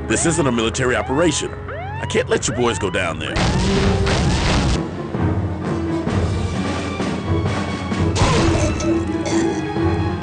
This isn't a military operation. I can't let you boys go down there.